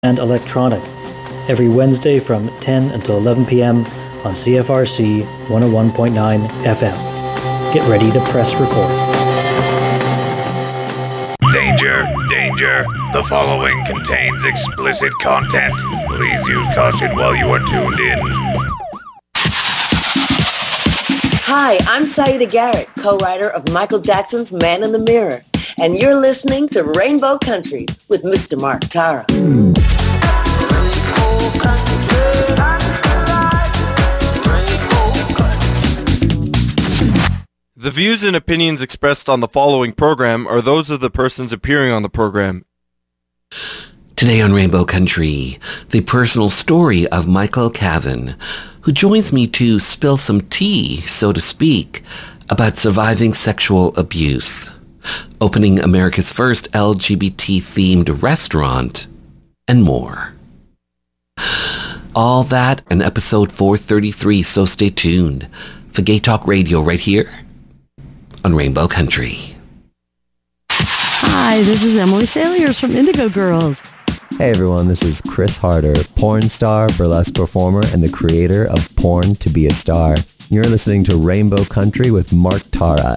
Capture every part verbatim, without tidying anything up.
and electronic, every Wednesday from ten until eleven p.m. on C F R C one oh one point nine F M. Get ready to press record. Danger, danger. The following contains explicit content. Please use caution while you are tuned in. Hi, I'm Saida Garrett, co-writer of Michael Jackson's Man in the Mirror, and you're listening to Rainbow Country with Mister Mark Tara. The views and opinions expressed on the following program are those of the persons appearing on the program. Today on Rainbow Country, the personal story of Michael Cavan, who joins me to spill some tea, so to speak, about surviving sexual abuse, opening America's first L G B T-themed restaurant, and more. All that in episode four thirty-three, so stay tuned for Gay Talk Radio right here on Rainbow Country. Hi, this is Emily Saliers from Indigo Girls. Hey everyone, this is Chris Harder, porn star, burlesque performer, and the creator of Porn to Be a Star. You're listening to Rainbow Country with Mark Tara.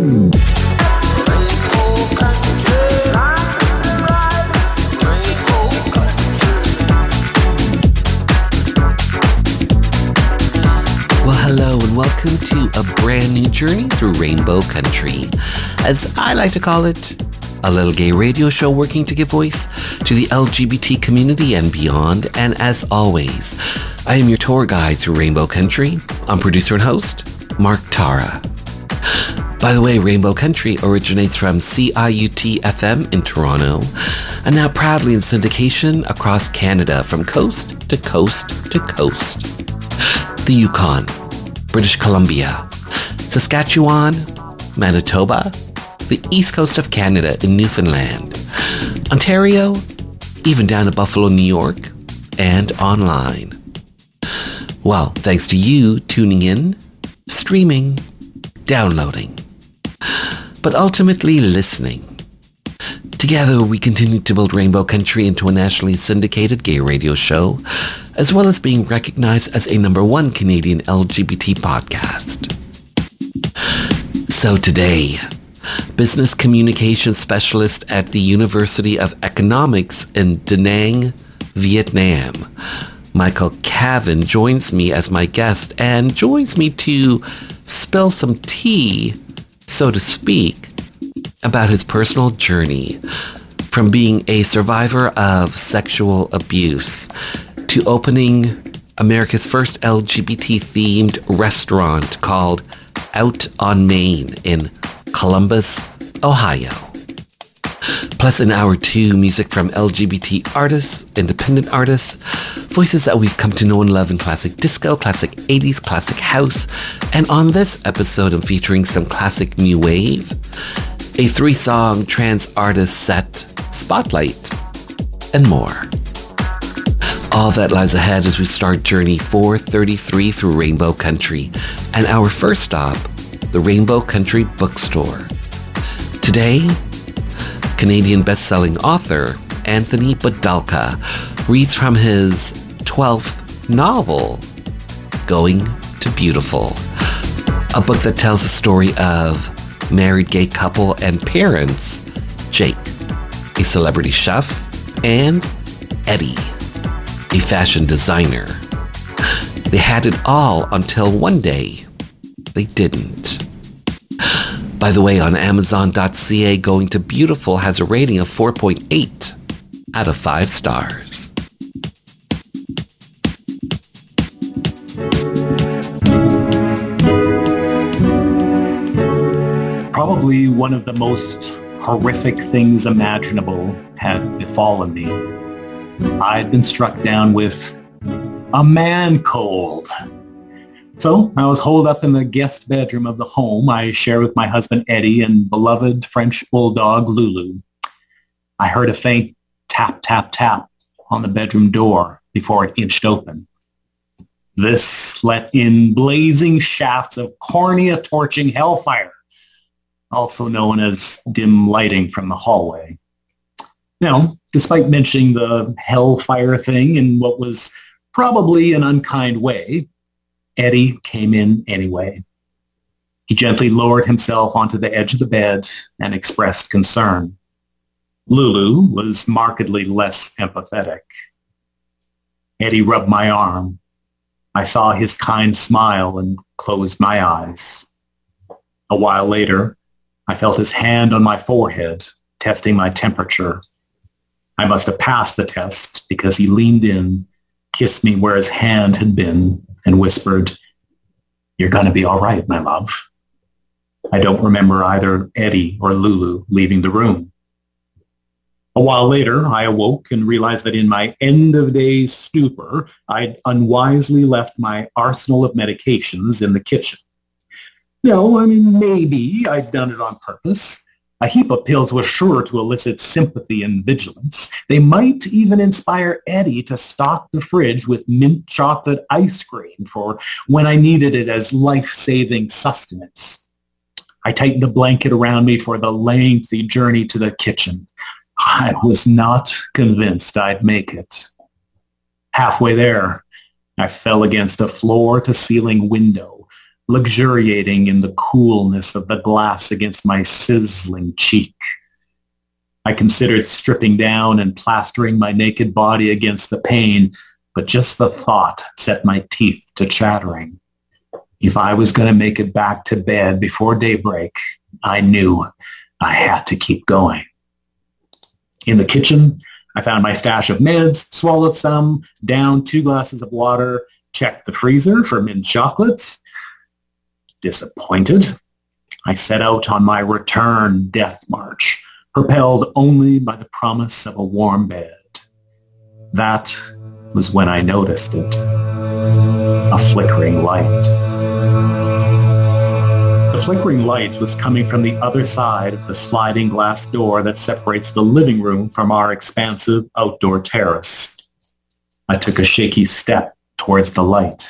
Well, hello and welcome to a brand new journey through Rainbow Country. As I like to call it, a little gay radio show working to give voice to the L G B T community and beyond. And as always, I am your tour guide through Rainbow Country. I'm producer and host, Mark Tara. By the way, Rainbow Country originates from C I U T F M in Toronto and now proudly in syndication across Canada from coast to coast to coast. The Yukon, British Columbia, Saskatchewan, Manitoba, the east coast of Canada in Newfoundland, Ontario, even down to Buffalo, New York, and online. Well, thanks to you tuning in, streaming, downloading, but ultimately listening. Together, we continue to build Rainbow Country into a nationally syndicated gay radio show, as well as being recognized as a number one Canadian L G B T podcast. So today, business communications specialist at the University of Economics in Da Nang, Vietnam, Michael Cavan joins me as my guest and joins me to spill some tea, so to speak, about his personal journey from being a survivor of sexual abuse to opening America's first L G B T-themed restaurant called Out on Main in Columbus, Ohio. Plus in hour two, music from L G B T artists, independent artists, voices that we've come to know and love in classic disco, classic eighties, classic house, and on this episode I'm featuring some classic new wave, a three-song trans artist set, Spotlight, and more. All that lies ahead as we start Journey four thirty-three through Rainbow Country, and our first stop, the Rainbow Country Bookstore. Today, Canadian best-selling author Anthony Badalka reads from his twelfth novel, Going to Beautiful, a book that tells the story of married gay couple and parents, Jake, a celebrity chef, and Eddie, a fashion designer. They had it all until one day they didn't. By the way, on Amazon dot C A, Going to Beautiful has a rating of four point eight out of five stars. Probably one of the most horrific things imaginable had befallen me. I'd been struck down with a man cold. So I was holed up in the guest bedroom of the home I share with my husband Eddie and beloved French bulldog Lulu. I heard a faint tap, tap, tap on the bedroom door before it inched open. This let in blazing shafts of cornea-torching hellfire, also known as dim lighting from the hallway. Now, despite mentioning the hellfire thing in what was probably an unkind way, Eddie came in anyway. He gently lowered himself onto the edge of the bed and expressed concern. Lulu was markedly less empathetic. Eddie rubbed my arm. I saw his kind smile and closed my eyes. A while later, I felt his hand on my forehead, testing my temperature. I must have passed the test because he leaned in, kissed me where his hand had been, and whispered, "You're going to be all right, my love." I don't remember either Eddie or Lulu leaving the room. A while later, I awoke and realized that in my end-of-day stupor, I'd unwisely left my arsenal of medications in the kitchen. No, I mean, maybe I'd done it on purpose. A heap of pills was sure to elicit sympathy and vigilance. They might even inspire Eddie to stock the fridge with mint chocolate ice cream for when I needed it as life-saving sustenance. I tightened a blanket around me for the lengthy journey to the kitchen. I was not convinced I'd make it. Halfway there, I fell against a floor-to-ceiling window, luxuriating in the coolness of the glass against my sizzling cheek. I considered stripping down and plastering my naked body against the pane, but just the thought set my teeth to chattering. If I was going to make it back to bed before daybreak, I knew I had to keep going. In the kitchen, I found my stash of meds, swallowed some, downed two glasses of water, checked the freezer for mint chocolates. Disappointed, I set out on my return death march, propelled only by the promise of a warm bed. That was when I noticed it. A flickering light. The flickering light was coming from the other side of the sliding glass door that separates the living room from our expansive outdoor terrace. I took a shaky step towards the light.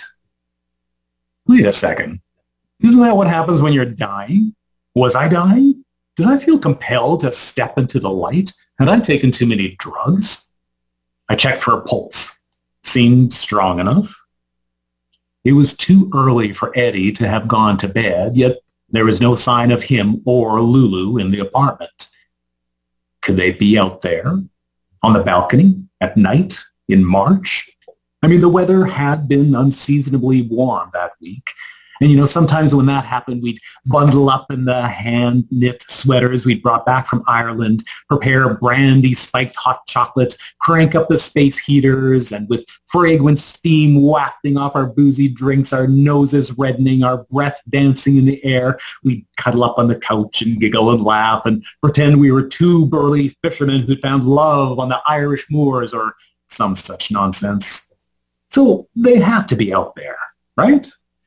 Wait a second. Isn't that what happens when you're dying? Was I dying? Did I feel compelled to step into the light? Had I taken too many drugs? I checked for a pulse. Seemed strong enough. It was too early for Eddie to have gone to bed, yet there was no sign of him or Lulu in the apartment. Could they be out there? On the balcony? At night? In March? I mean, the weather had been unseasonably warm that week. And, you know, sometimes when that happened, we'd bundle up in the hand-knit sweaters we'd brought back from Ireland, prepare brandy-spiked hot chocolates, crank up the space heaters, and with fragrant steam wafting off our boozy drinks, our noses reddening, our breath dancing in the air, we'd cuddle up on the couch and giggle and laugh and pretend we were two burly fishermen who'd found love on the Irish moors or some such nonsense. So they had to be out there, right?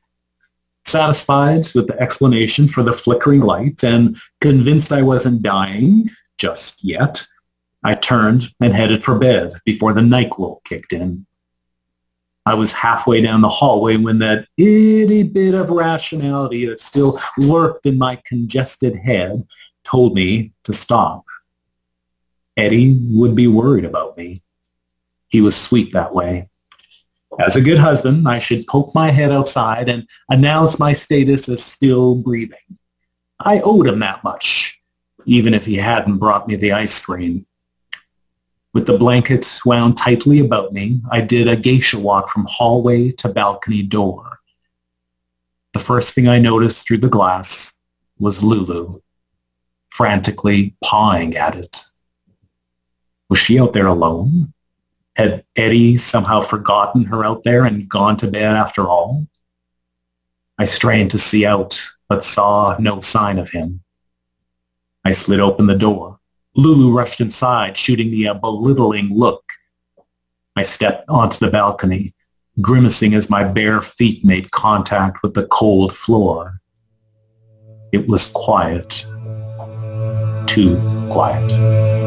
Satisfied with the explanation for the flickering light and convinced I wasn't dying just yet, I turned and headed for bed before the NyQuil kicked in. I was halfway down the hallway when that itty bit of rationality that still lurked in my congested head told me to stop. Eddie would be worried about me. He was sweet that way. As a good husband, I should poke my head outside and announce my status as still breathing. I owed him that much, even if he hadn't brought me the ice cream. With the blanket wound tightly about me, I did a geisha walk from hallway to balcony door. The first thing I noticed through the glass was Lulu, frantically pawing at it. Was she out there alone? Had Eddie somehow forgotten her out there and gone to bed after all? I strained to see out, but saw no sign of him. I slid open the door. Lulu rushed inside, shooting me a belittling look. I stepped onto the balcony, grimacing as my bare feet made contact with the cold floor. It was quiet. Too quiet.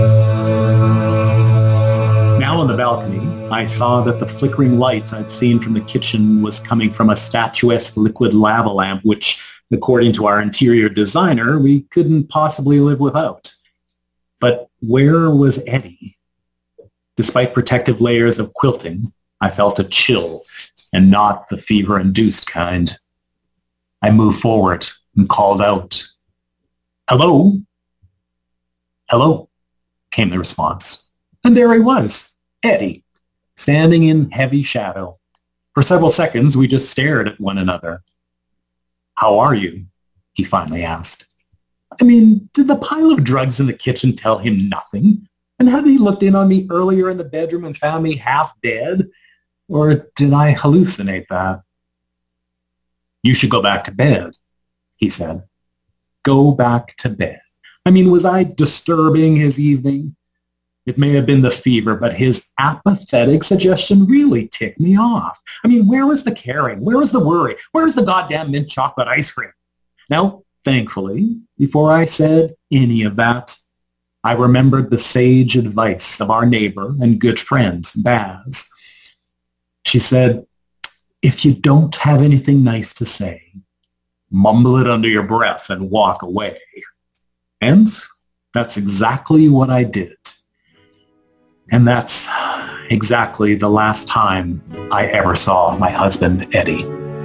Now on the balcony, I saw that the flickering light I'd seen from the kitchen was coming from a statuesque liquid lava lamp, which, according to our interior designer, we couldn't possibly live without. But where was Eddie? Despite protective layers of quilting, I felt a chill, and not the fever-induced kind. I moved forward and called out, "Hello? Hello," came the response. And there he was, Eddie, standing in heavy shadow. For several seconds, we just stared at one another. "How are you?" he finally asked. I mean, did the pile of drugs in the kitchen tell him nothing? And had he looked in on me earlier in the bedroom and found me half dead? Or did I hallucinate that? "You should go back to bed," he said. Go back to bed. I mean, was I disturbing his evening? It may have been the fever, but his apathetic suggestion really ticked me off. I mean, where was the caring? Where was the worry? Where was the goddamn mint chocolate ice cream? Now, thankfully, before I said any of that, I remembered the sage advice of our neighbor and good friend, Baz. She said, if you don't have anything nice to say, mumble it under your breath and walk away. And that's exactly what I did. And that's exactly the last time I ever saw my husband, Eddie.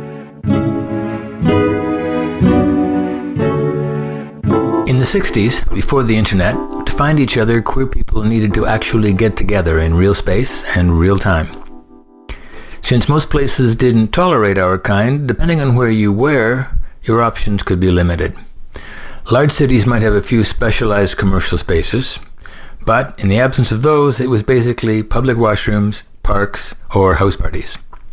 In the sixties, before the internet, to find each other, queer people needed to actually get together in real space and real time. Since most places didn't tolerate our kind, depending on where you were, your options could be limited. Large cities might have a few specialized commercial spaces, but in the absence of those, it was basically public washrooms, parks, or house parties.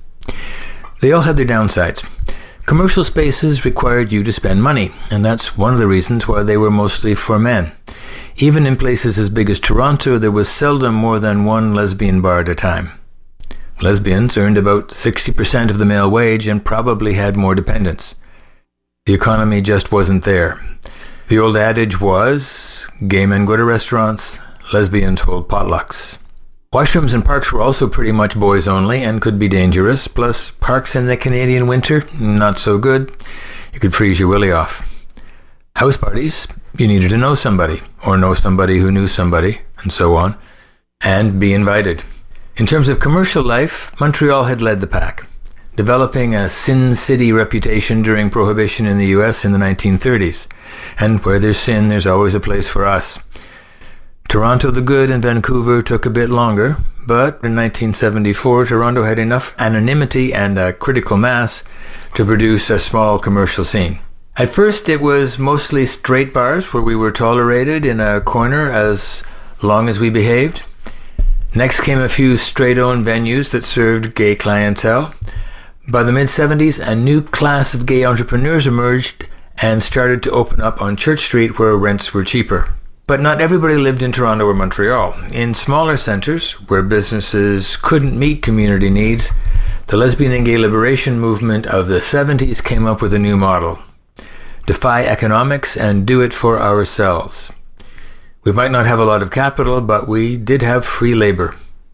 They all had their downsides. Commercial spaces required you to spend money, and that's one of the reasons why they were mostly for men. Even in places as big as Toronto, there was seldom more than one lesbian bar at a time. Lesbians earned about sixty percent of the male wage and probably had more dependents. The economy just wasn't there. The old adage was, gay men go to restaurants, lesbians hold potlucks. Washrooms and parks were also pretty much boys only and could be dangerous, plus parks in the Canadian winter, not so good. You could freeze your willy off. House parties, you needed to know somebody, or know somebody who knew somebody, and so on, and be invited. In terms of commercial life, Montreal had led the pack, developing a Sin City reputation during Prohibition in the U S in the nineteen thirties. And where there's sin, there's always a place for us. Toronto the Good and Vancouver took a bit longer, but in nineteen seventy-four, Toronto had enough anonymity and a critical mass to produce a small commercial scene. At first, it was mostly straight bars where we were tolerated in a corner as long as we behaved. Next came a few straight-owned venues that served gay clientele. By the mid-seventies, a new class of gay entrepreneurs emerged and started to open up on Church Street where rents were cheaper. But not everybody lived in Toronto or Montreal. In smaller centres, where businesses couldn't meet community needs, the lesbian and gay liberation movement of the seventies came up with a new model. Defy economics and do it for ourselves. We might not have a lot of capital, but we did have free labour.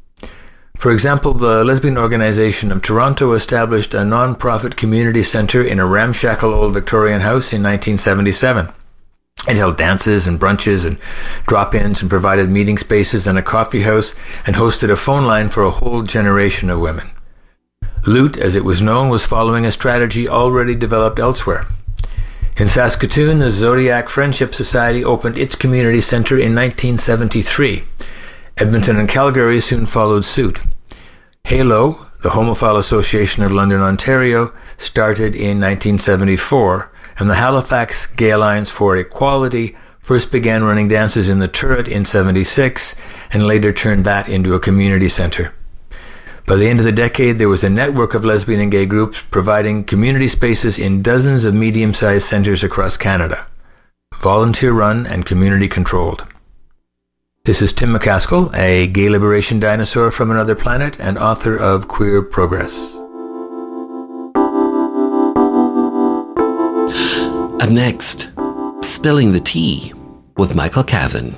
For example, the Lesbian Organization of Toronto established a non-profit community centre in a ramshackle old Victorian house in nineteen seventy-seven. It held dances and brunches and drop-ins and provided meeting spaces and a coffee house and hosted a phone line for a whole generation of women. Loot, as it was known, was following a strategy already developed elsewhere. In Saskatoon, the Zodiac Friendship Society opened its community centre in nineteen seventy-three. Edmonton and Calgary soon followed suit. Halo, the Homophile Association of London, Ontario, started in nineteen seventy-four, and the Halifax Gay Alliance for Equality first began running dances in the Turret in seventy-six and later turned that into a community centre. By the end of the decade, there was a network of lesbian and gay groups providing community spaces in dozens of medium-sized centres across Canada, volunteer-run and community-controlled. This is Tim McCaskill, a gay liberation dinosaur from another planet and author of Queer Progress. Up next, Spilling the Tea with Michael Cavan.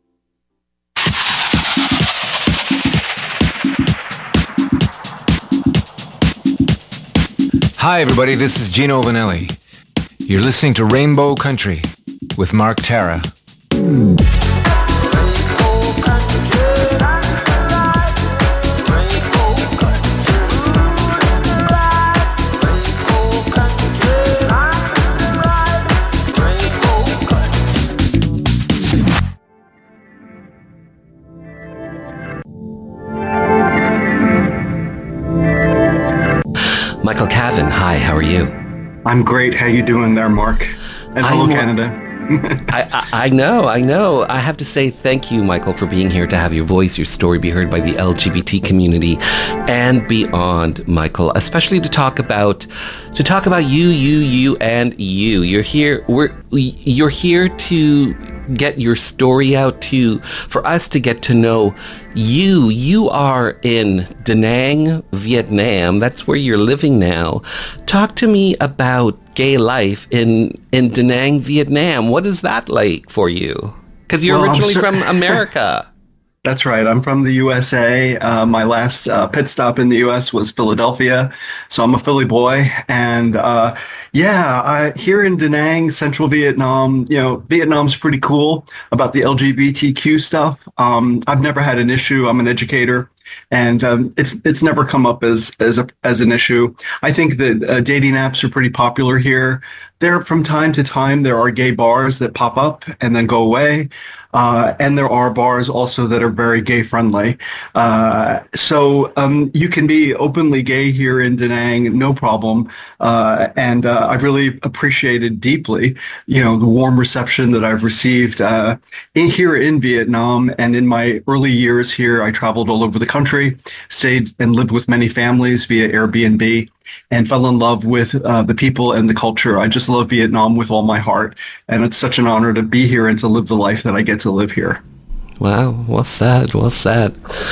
Hi everybody, this is Gino Vanelli. You're listening to Rainbow Country with Mark Tara. Rainbow Michael Cavan, hi, how are you? I'm great. How you doing there, Mark? And hello, I'm, Canada. I, I, I know, I know. I have to say thank you, Michael, for being here to have your voice, your story be heard by the L G B T community and beyond, Michael, especially to talk about to talk about you, you, you, and you. You're here. We're you're here to get your story out to for us to get to know you. You are in Da Nang, Vietnam. That's where you're living now. Talk to me about gay life in in Da Nang, Vietnam. What is that like for you? Because you're well, originally sur- from America. That's right. I'm from the U S A. Uh, my last uh, pit stop in the U S was Philadelphia, so I'm a Philly boy. And uh, yeah, I, here in Da Nang, Central Vietnam, you know, Vietnam's pretty cool about the L G B T Q stuff. Um, I've never had an issue. I'm an educator. And um, it's it's never come up as as a as an issue. I think that uh, dating apps are pretty popular here. There, from time to time, there are gay bars that pop up and then go away, uh, and there are bars also that are very gay friendly. Uh, so um, you can be openly gay here in Da Nang, no problem. Uh, and uh, I've really appreciated deeply, you know, the warm reception that I've received uh, in, here in Vietnam. And in my early years here, I traveled all over the country, stayed and lived with many families via Airbnb, and fell in love with uh, the people and the culture. I just love Vietnam with all my heart, and it's such an honor to be here and to live the life that I get to live here. Wow, well said, well said.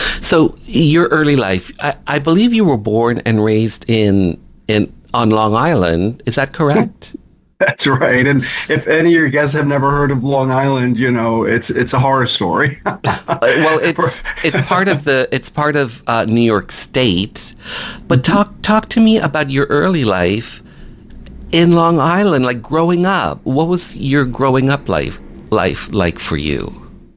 So your early life, I, I believe you were born and raised in in on Long Island. Is that correct? That's right. And if any of your guests have never heard of Long Island, you know, it's it's a horror story. Well, it's it's part of the it's part of uh, New York State. But talk talk to me about your early life in Long Island, like growing up. What was your growing up life life like for you?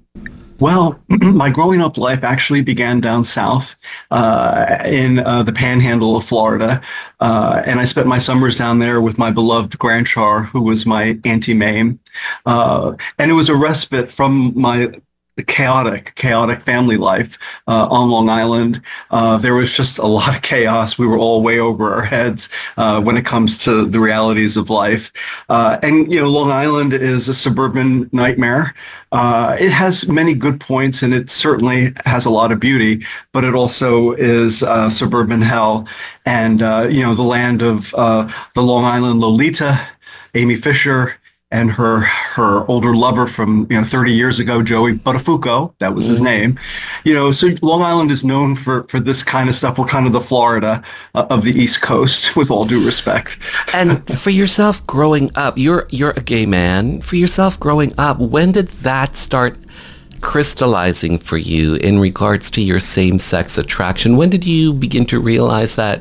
Well, my growing up life actually began down south uh, in uh, the panhandle of Florida. Uh, and I spent my summers down there with my beloved grandchar, who was my Auntie Mame. Uh, and it was a respite from my chaotic, chaotic family life uh, on Long Island. Uh, there was just a lot of chaos. We were all way over our heads uh, when it comes to the realities of life. Uh, and, you know, Long Island is a suburban nightmare. Uh, it has many good points, and it certainly has a lot of beauty, but it also is uh, suburban hell. And, uh, you know, the land of uh, the Long Island Lolita, Amy Fisher, and her her older lover from, you know, thirty years ago, Joey Buttafuoco, that was his name. You know, so Long Island is known for, for this kind of stuff. We're kind of the Florida uh, of the East Coast, with all due respect. And for yourself growing up, you're you're a gay man. For yourself growing up, when did that start crystallizing for you in regards to your same-sex attraction? When did you begin to realize that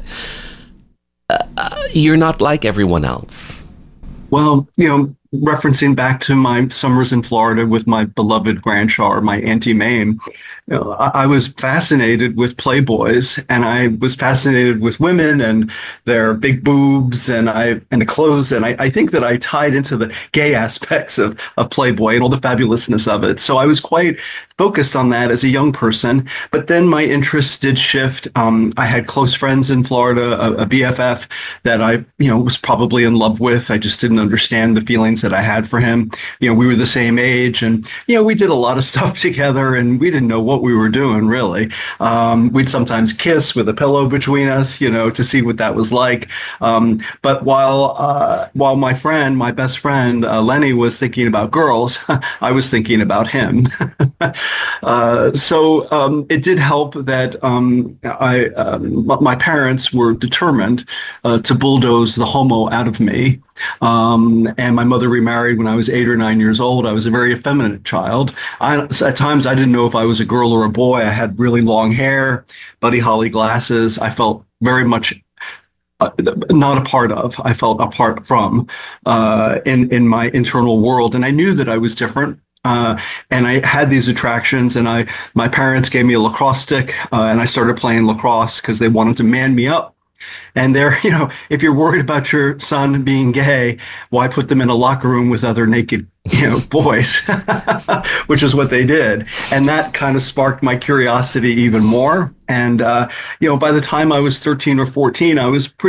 uh, you're not like everyone else? Well, you know, referencing back to my summers in Florida with my beloved grandchar, my Auntie Mame, you know, I, I was fascinated with playboys, and I was fascinated with women and their big boobs and I and the clothes, and I, I think that I tied into the gay aspects of, of Playboy and all the fabulousness of it. So I was quite focused on that as a young person, but then my interests did shift. Um, I had close friends in Florida, a, a B F F that I, you know, was probably in love with. I just didn't understand the feelings that I had for him. You know, we were the same age, and, you know, we did a lot of stuff together, and we didn't know what we were doing, really. Um, we'd sometimes kiss with a pillow between us, you know, to see what that was like. Um, but while uh, while my friend, my best friend, uh, Lenny, was thinking about girls, I was thinking about him. Uh, so um, it did help that um, I, um, my parents were determined uh, to bulldoze the homo out of me. Um, and my mother remarried when I was eight or nine years old. I was a very effeminate child. I, at times, I didn't know if I was a girl or a boy. I had really long hair, Buddy Holly glasses. I felt very much Uh, not a part of, I felt apart from uh, in, in my internal world. And I knew that I was different. Uh, and I had these attractions, and I, my parents gave me a lacrosse stick, uh, and I started playing lacrosse because they wanted to man me up. And they're, you know, if you're worried about your son being gay, why put them in a locker room with other naked, you know, boys, which is what they did. And that kind of sparked my curiosity even more. And, uh, you know, by the time I was thirteen or fourteen, I was pretty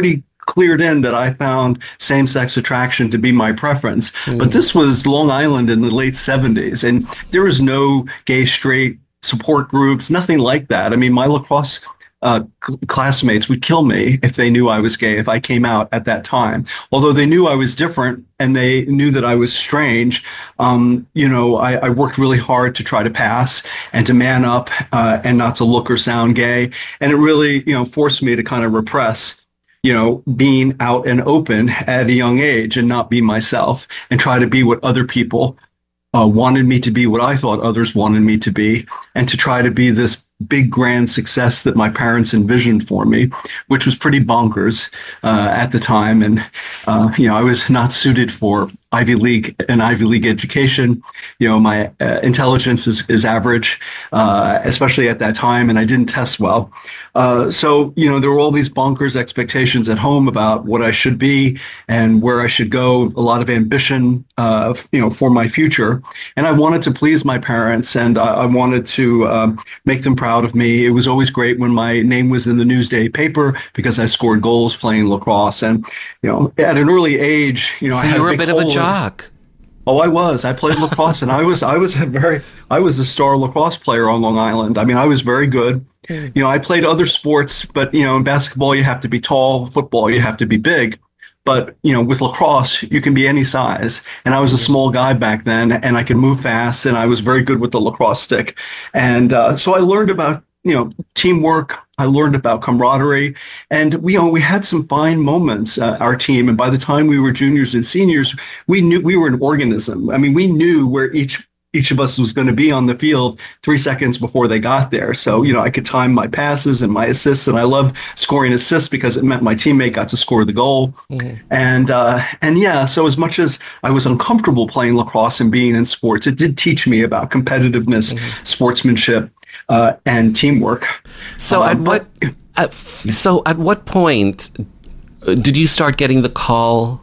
cleared in that I found same-sex attraction to be my preference. Mm. But this was Long Island in the late seventies, and there was no gay, straight support groups, nothing like that. I mean, my lacrosse uh, cl- classmates would kill me if they knew I was gay, if I came out at that time. Although they knew I was different and they knew that I was strange, um, you know, I, I worked really hard to try to pass and to man up uh, and not to look or sound gay. And it really, you know, forced me to kind of repress, you know, being out and open at a young age and not be myself and try to be what other people uh, wanted me to be, what I thought others wanted me to be, and to try to be this big grand success that my parents envisioned for me, which was pretty bonkers uh, at the time. And, uh, you know, I was not suited for Ivy League, an Ivy League education. You know, my uh, intelligence is, is average, uh, especially at that time, and I didn't test well. Uh, so, you know, there were all these bonkers expectations at home about what I should be and where I should go, a lot of ambition, uh, you know, for my future. And I wanted to please my parents, and I, I wanted to uh, make them proud of me. It was always great when my name was in the Newsday paper because I scored goals playing lacrosse. And, you know, at an early age, you know, so I had you were a, a bit of a jock. Oh, I was. I played lacrosse, and I was, I was a very, I was a star lacrosse player on Long Island. I mean, I was very good. You know, I played other sports, but, you know, in basketball, you have to be tall. Football, you have to be big. But, you know, with lacrosse, you can be any size. And I was a small guy back then, and I could move fast, and I was very good with the lacrosse stick. And uh, so I learned about, you know, teamwork. I learned about camaraderie, and we, you know, we had some fine moments, uh, our team. And by the time we were juniors and seniors, we knew we were an organism. I mean, we knew where each each of us was going to be on the field three seconds before they got there. So, you know, I could time my passes and my assists, and I loved scoring assists because it meant my teammate got to score the goal. Mm-hmm. And, uh, and yeah, so as much as I was uncomfortable playing lacrosse and being in sports, it did teach me about competitiveness, mm-hmm. sportsmanship, uh, and teamwork. So uh, at what, at, so at what point did you start getting the call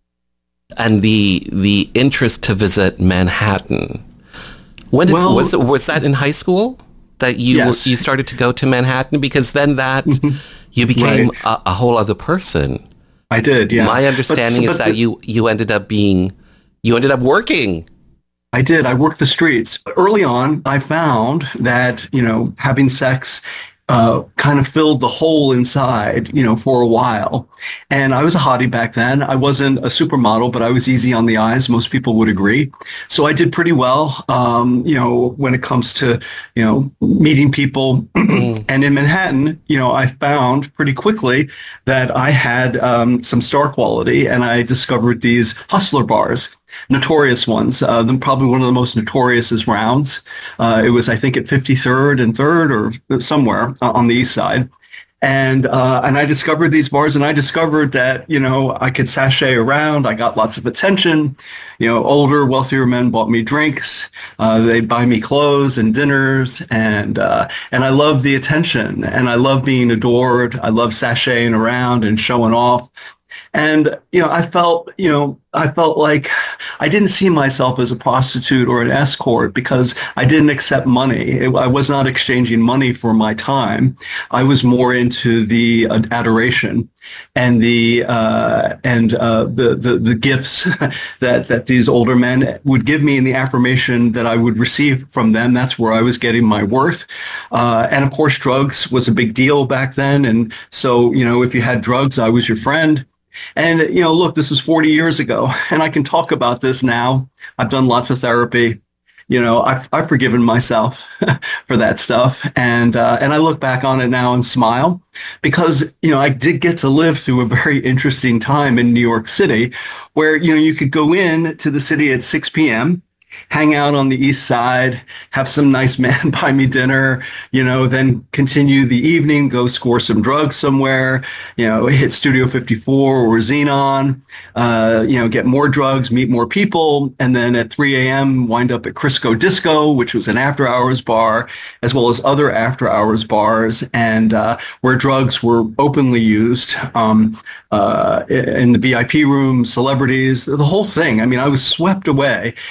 and the, the interest to visit Manhattan? When did, well, was it, was that in high school that you yes. you started to go to Manhattan? Because then that you became right. a, a whole other person. I did, yeah. My understanding but, is but that the, you you ended up being you ended up working. I did. I worked the streets. Early on, I found that, you know, having sex Uh, kind of filled the hole inside, you know, for a while. And I was a hottie back then. I wasn't a supermodel, but I was easy on the eyes. Most people would agree. So I did pretty well, um, you know, when it comes to, you know, meeting people. And in Manhattan, you know, I found pretty quickly that I had um, some star quality, and I discovered these hustler bars. Notorious ones. Uh, then probably one of the most notorious is Rounds. Uh, it was, I think, at fifty-third and third or somewhere uh, on the east side. And uh, and I discovered these bars, and I discovered that, you know, I could sashay around. I got lots of attention. You know, older, wealthier men bought me drinks. Uh, they'd buy me clothes and dinners, and uh, and I loved the attention, and I loved being adored. I loved sashaying around and showing off. And, you know, I felt, you know, I felt like I didn't see myself as a prostitute or an escort because I didn't accept money. It, I was not exchanging money for my time. I was more into the uh, adoration and the uh, and uh, the, the the gifts that that these older men would give me, and the affirmation that I would receive from them. That's where I was getting my worth. Uh, and of course, drugs was a big deal back then. And so, you know, if you had drugs, I was your friend. And, you know, look, this is forty years ago, and I can talk about this now. I've done lots of therapy. You know, I've, I've forgiven myself for that stuff. And uh, and I look back on it now and smile because, you know, I did get to live through a very interesting time in New York City where, you know, you could go in to the city at six p.m., hang out on the east side, have some nice man buy me dinner, you know, then continue the evening, go score some drugs somewhere, you know, hit Studio fifty-four or Xenon, uh, you know, get more drugs, meet more people, and then at three a.m. wind up at Crisco Disco, which was an after-hours bar, as well as other after-hours bars, and uh, where drugs were openly used um, uh, in the V I P room, celebrities, the whole thing. I mean, I was swept away in this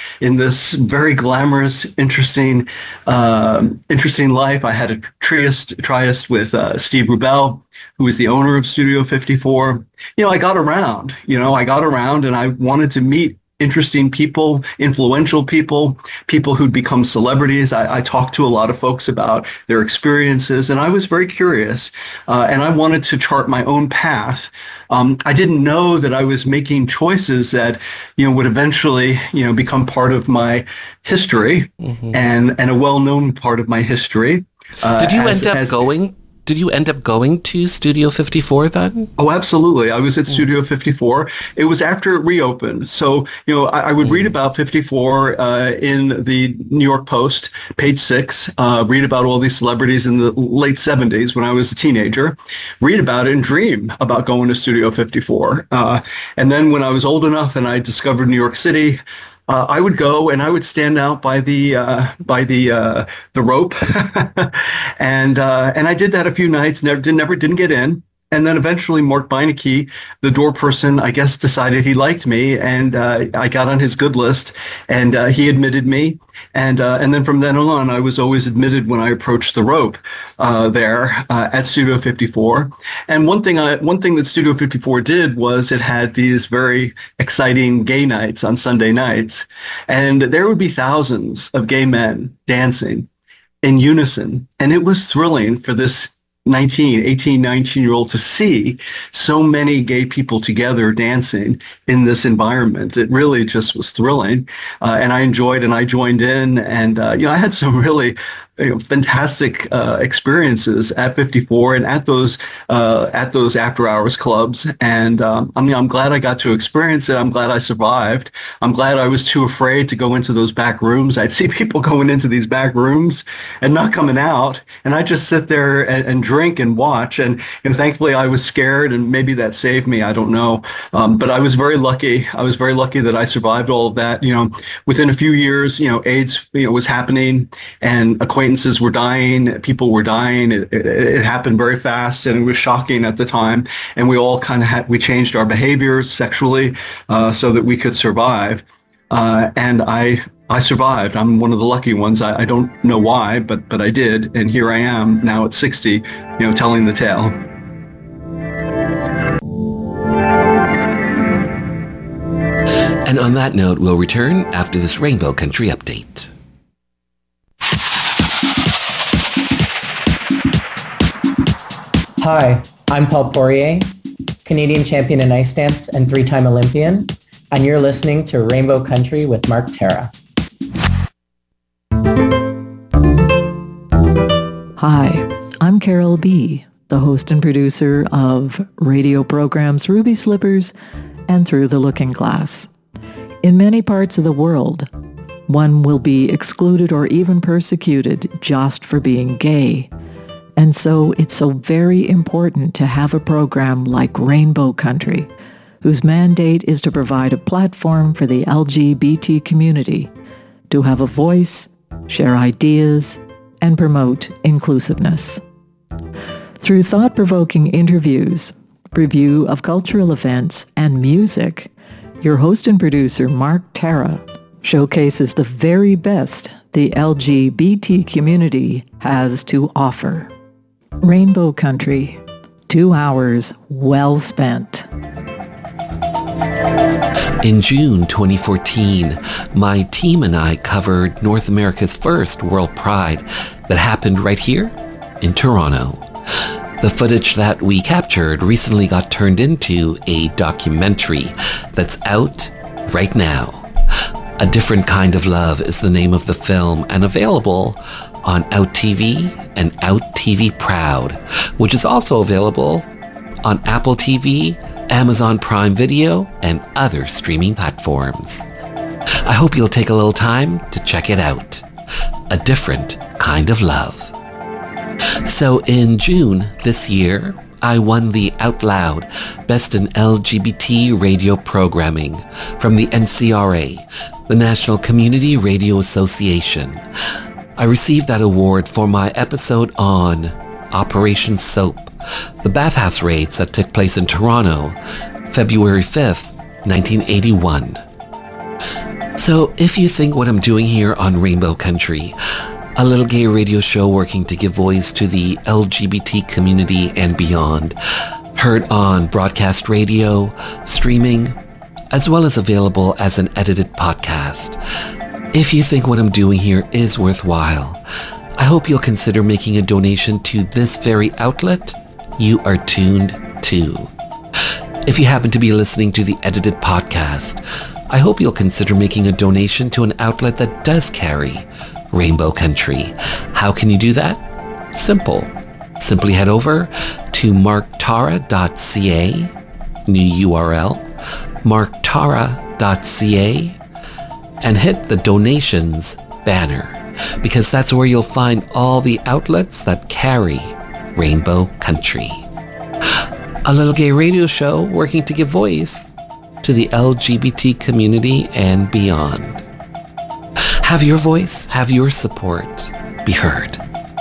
this very glamorous, interesting, uh, interesting life. I had a triest, triest with uh, Steve Rubell, who is the owner of Studio fifty-four. You know, I got around, you know, I got around and I wanted to meet interesting people, influential people, people who'd become celebrities. I, I talked to a lot of folks about their experiences, and I was very curious, uh, and I wanted to chart my own path. Um, I didn't know that I was making choices that, you know, would eventually, you know, become part of my history, mm-hmm. and, and a well-known part of my history. Uh, Did you as, end up as, going? Did you end up going to Studio fifty-four then? Oh, absolutely. I was at Studio fifty-four. It was after it reopened. So, you know, I, I would mm. read about fifty-four uh, in the New York Post, page six, uh, read about all these celebrities in the late seventies when I was a teenager, read about it and dream about going to Studio fifty-four. Uh, and then when I was old enough and I discovered New York City, Uh, I would go and I would stand out by the uh, by the uh, the rope, and uh, and I did that a few nights. Never did never didn't get in. And then eventually Mark Beinecke, the door person, I guess, decided he liked me, and uh, I got on his good list, and uh, he admitted me. And uh, and then from then on, I was always admitted when I approached the rope uh, there uh, at Studio fifty-four. And one thing I one thing that Studio fifty-four did was it had these very exciting gay nights on Sunday nights, and there would be thousands of gay men dancing in unison, and it was thrilling for this nineteen, eighteen, nineteen year old to see so many gay people together dancing in this environment. It really just was thrilling. Uh, and I enjoyed and I joined in, and, uh, you know, I had some really you know, fantastic uh, experiences at fifty-four and at those uh, at those after hours clubs. And um, I mean, I'm glad I got to experience it. I'm glad I survived. I'm glad I was too afraid to go into those back rooms. I'd see people going into these back rooms and not coming out, and I just sit there and, and drink and watch. And you know, thankfully, I was scared, and maybe that saved me. I don't know, um, but I was very lucky. I was very lucky that I survived all of that. You know, within a few years, you know, AIDS, you know, was happening, and acquaintances were dying, people were dying. It, it, it happened very fast, and it was shocking at the time. And we all kind of had, we changed our behaviors sexually uh, so that we could survive. Uh, and I, I survived. I'm one of the lucky ones. I, I don't know why, but but I did. And here I am now at sixty, you know, telling the tale. And on that note, we'll return after this Rainbow Country update. Hi, I'm Paul Poirier, Canadian champion in ice dance and three-time Olympian, and you're listening to Rainbow Country with Mark Terra. Hi, I'm Carol B., the host and producer of radio programs Ruby Slippers and Through the Looking Glass. In many parts of the world, one will be excluded or even persecuted just for being gay. And so it's so very important to have a program like Rainbow Country, whose mandate is to provide a platform for the L G B T community to have a voice, share ideas, and promote inclusiveness. Through thought-provoking interviews, review of cultural events, and music, your host and producer, Mark Terra, showcases the very best the L G B T community has to offer. Rainbow Country, two hours well spent. In June twenty fourteen, my team and I covered North America's first World Pride that happened right here in Toronto. The footage that we captured recently got turned into a documentary that's out right now. A Different Kind of Love is the name of the film, and available on Out T V and Out T V Proud, which is also available on Apple T V, Amazon Prime Video, and other streaming platforms. I hope you'll take a little time to check it out. A Different Kind of Love. So in June this year, I won the Out Loud Best in L G B T Radio Programming from the N C R A, the National Community Radio Association. I received that award for my episode on Operation Soap, the bathhouse raids that took place in Toronto, February fifth, nineteen eighty-one. So if you think what I'm doing here on Rainbow Country, a little gay radio show working to give voice to the L G B T community and beyond, heard on broadcast radio, streaming, as well as available as an edited podcast. If you think what I'm doing here is worthwhile, I hope you'll consider making a donation to this very outlet you are tuned to. If you happen to be listening to the edited podcast, I hope you'll consider making a donation to an outlet that does carry Rainbow Country. How can you do that? Simple. Simply head over to mark tara dot c a, new U R L, mark tara dot c a, and hit the donations banner, because that's where you'll find all the outlets that carry Rainbow Country. A little gay radio show working to give voice to the L G B T community and beyond. Have your voice, have your support be heard.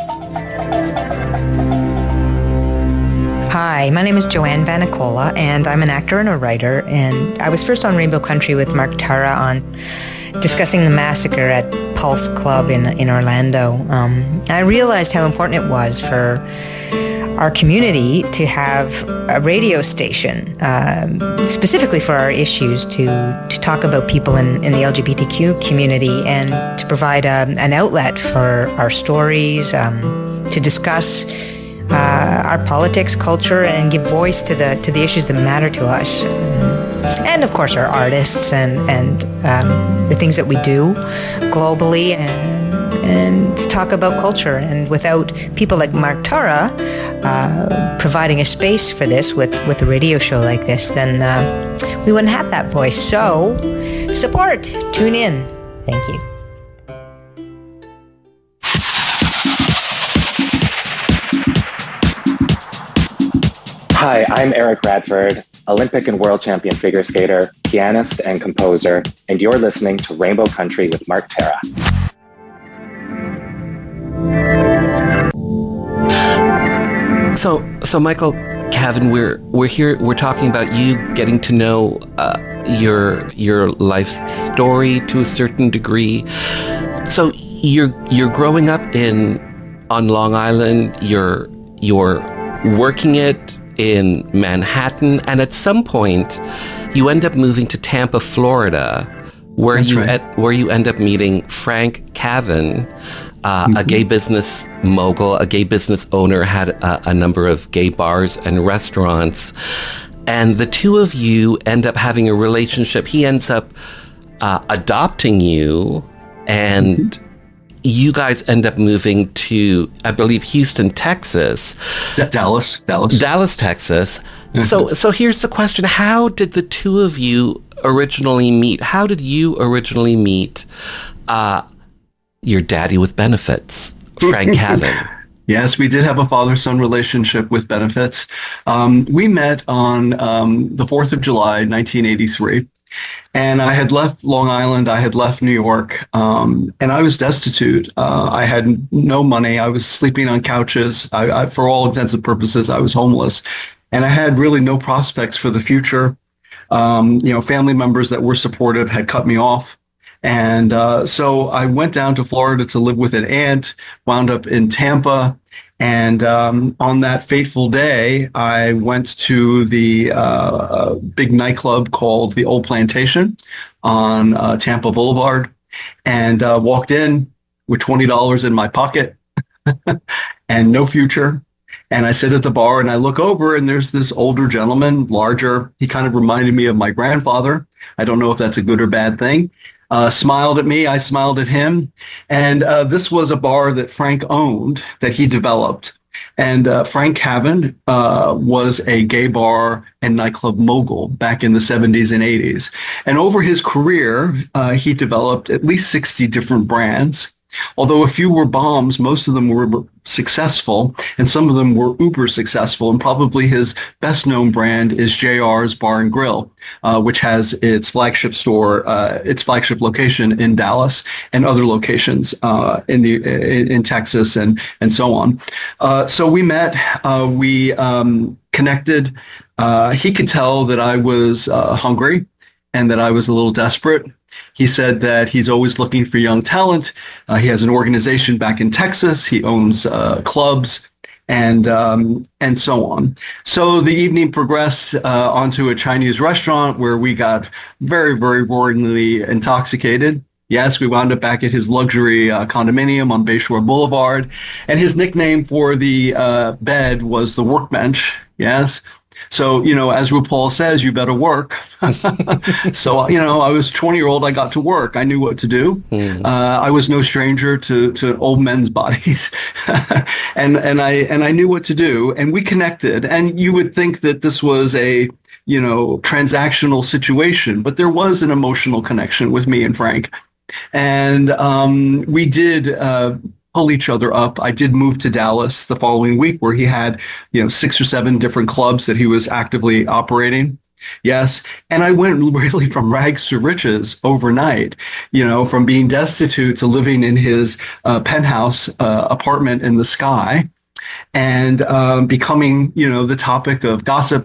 Hi, my name is Joanne Vanicola, and I'm an actor and a writer, and I was first on Rainbow Country with Mark Tara on discussing the massacre at Pulse Club in in Orlando. Um, I realized how important it was for our community to have a radio station, um, specifically for our issues, to, to talk about people in, in the L G B T Q community and to provide a, an outlet for our stories, um, to discuss uh, our politics, culture, and give voice to the to the issues that matter to us. And of course our artists and, and um, the things that we do globally, and and talk about culture. And without people like Mark Tara uh, providing a space for this with, with a radio show like this, then uh, we wouldn't have that voice. So support, tune in. Thank you. Hi, I'm Eric Radford, Olympic and world champion figure skater, pianist, and composer, and you're listening to Rainbow Country with Mark Tara. So, so Michael Cavan, we're we're here. We're talking about you getting to know uh, your your life story to a certain degree. So you're you're growing up in on Long Island. You're you're working it in Manhattan, and at some point, you end up moving to Tampa, Florida, where That's you right. at, where you end up meeting Frank Cavan. Uh, mm-hmm. A gay business mogul, a gay business owner, had a, a number of gay bars and restaurants. And the two of you end up having a relationship. He ends up uh, adopting you, and mm-hmm. you guys end up moving to, I believe, Houston, Texas. D- Dallas, Dallas. Dallas, Texas. Mm-hmm. So, so here's the question. How did the two of you originally meet? How did you originally meet uh, your daddy with benefits, Frank Cavan? Yes, we did have a father-son relationship with benefits. Um, we met on um, the fourth of July, nineteen eighty-three. And I had left Long Island. I had left New York. Um, and I was destitute. Uh, I had no money. I was sleeping on couches. I, I, for all intents and purposes, I was homeless. And I had really no prospects for the future. Um, you know, family members that were supportive had cut me off. And uh, so I went down to Florida to live with an aunt, wound up in Tampa. And um, on that fateful day, I went to the uh, big nightclub called the Old Plantation on uh, Tampa Boulevard, and uh, walked in with twenty dollars in my pocket and no future. And I sit at the bar and I look over, and there's this older gentleman, larger. He kind of reminded me of my grandfather. I don't know if that's a good or bad thing. Uh, smiled at me. I smiled at him. And uh, this was a bar that Frank owned, that he developed. And uh, Frank Cavan uh, was a gay bar and nightclub mogul back in the seventies and eighties. And over his career, uh, he developed at least sixty different brands. Although a few were bombs, most of them were successful, and some of them were uber successful. And probably his best known brand is J R's Bar and Grill, uh, which has its flagship store, uh, its flagship location in Dallas, and other locations uh, in the in, in Texas and and so on. Uh, so we met, uh, we um, connected. Uh, he could tell that I was uh, hungry and that I was a little desperate. He said that he's always looking for young talent. Uh, he has an organization back in Texas. He owns uh, clubs and um, and so on. So the evening progressed uh, onto a Chinese restaurant where we got very, very roaringly intoxicated. Yes, we wound up back at his luxury uh, condominium on Bayshore Boulevard. And his nickname for the uh, bed was the workbench. Yes. So, you know, as RuPaul says, you better work. So, you know, I was twenty-year-old. I got to work. I knew what to do. Mm. Uh, I was no stranger to, to old men's bodies. and and I and I knew what to do. And we connected. And you would think that this was a, you know, transactional situation. But there was an emotional connection with me and Frank. And um, we did uh, pull each other up. I did move to Dallas the following week where he had, you know, six or seven different clubs that he was actively operating. Yes. And I went really from rags to riches overnight, you know, from being destitute to living in his uh, penthouse uh, apartment in the sky and um, becoming, you know, the topic of gossip